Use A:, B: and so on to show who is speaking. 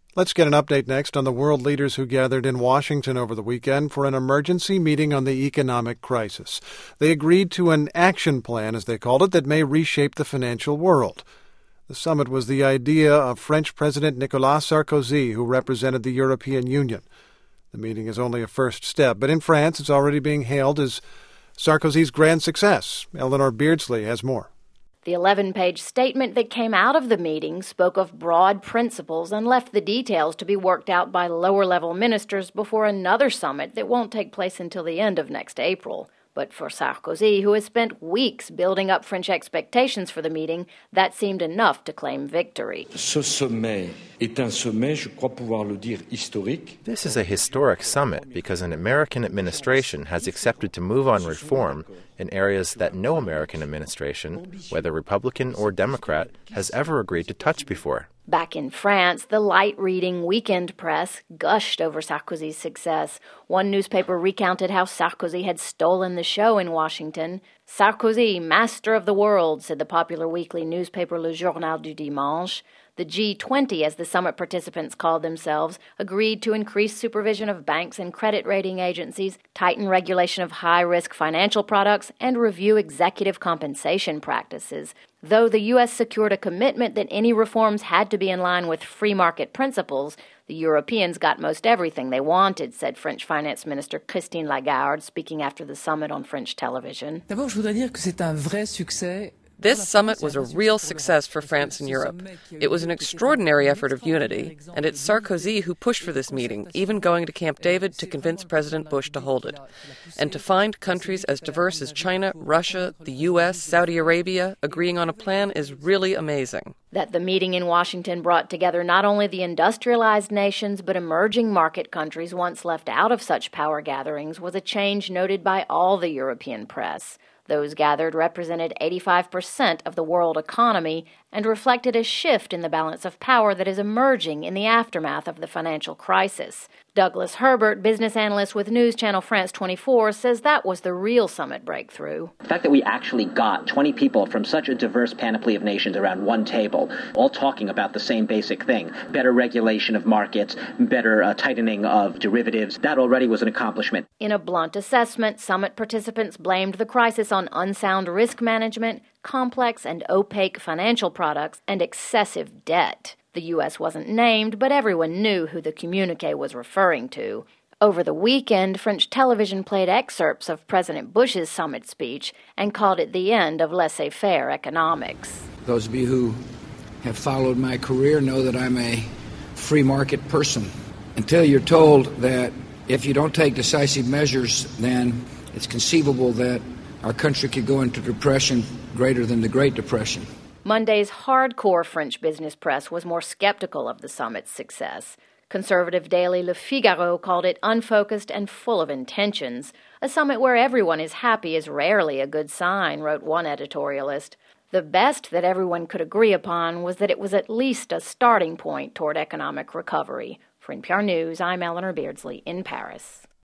A: Let's get an update next on the world leaders who gathered in Washington over the weekend for an emergency meeting on the economic crisis. They agreed to an action plan, as they called it, that may reshape the financial world. The summit was the idea of French President Nicolas Sarkozy, who represented the European Union. The meeting is only a first step, but in France it's already being hailed as Sarkozy's grand success. Eleanor Beardsley has more.
B: The 11-page statement that came out of the meeting spoke of broad principles and left the details to be worked out by lower-level ministers before another summit that won't take place until the end of next April. But for Sarkozy, who has spent weeks building up French expectations for the meeting, that seemed enough to claim victory.
C: This is
D: a historic summit because an American administration has accepted to move on reform in areas that no American administration, whether Republican or Democrat, has ever agreed to touch before.
B: Back in France, the light-reading weekend press gushed over Sarkozy's success. One newspaper recounted how Sarkozy had stolen the show in Washington. Sarkozy, master of the world, said the popular weekly newspaper Le Journal du Dimanche. The G20, as the summit participants called themselves, agreed to increase supervision of banks and credit rating agencies, tighten regulation of high-risk financial products, and review executive compensation practices. Though the U.S. secured a commitment that any reforms had to be in line with free market principles, the Europeans got most everything they wanted, said French Finance Minister Christine Lagarde, speaking after the summit on French television.
E: This summit was a real success for France and Europe. It was an extraordinary effort of unity, and it's Sarkozy who pushed for this meeting, even going to Camp David to convince President Bush to hold it. And to find countries as diverse as China, Russia, the U.S., Saudi Arabia agreeing on a plan is really amazing.
B: That the meeting in Washington brought together not only the industrialized nations but emerging market countries once left out of such power gatherings was a change noted by all the European press. Those gathered represented 85% of the world economy and reflected a shift in the balance of power that is emerging in the aftermath of the financial crisis. Douglas Herbert, business analyst with News Channel France 24, says that was the real summit breakthrough.
F: The fact that we actually got 20 people from such a diverse panoply of nations around one table, all talking about the same basic thing, better regulation of markets, better tightening of derivatives, that already was an accomplishment.
B: In a blunt assessment, summit participants blamed the crisis on unsound risk management, complex and opaque financial products, and excessive debt. The U.S. wasn't named, but everyone knew who the communiqué was referring to. Over the weekend, French television played excerpts of President Bush's summit speech and called it the end of laissez-faire economics.
G: Those of you who have followed my career know that I'm a free market person. Until you're told that if you don't take decisive measures, then it's conceivable that our country could go into depression greater than the Great Depression.
B: Monday's hardcore French business press was more skeptical of the summit's success. Conservative daily Le Figaro called it unfocused and full of intentions. A summit where everyone is happy is rarely a good sign, wrote one editorialist. The best that everyone could agree upon was that it was at least a starting point toward economic recovery. For NPR News, I'm Eleanor Beardsley in Paris.